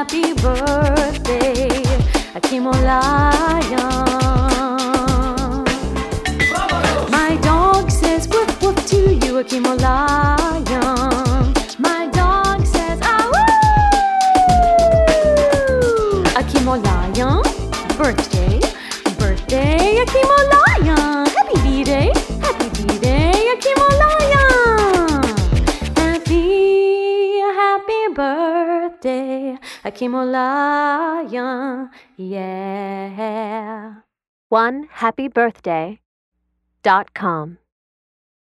happy birthday, Akimolayan. My dog says woof woof to you, Akimolayan. My dog says awoo. Akimolayan, birthday, birthday, Akimolayan. Happy B-Day, Akimolayan. Happy birthday, Akimolayan, yeah. OneHappyBirthday.com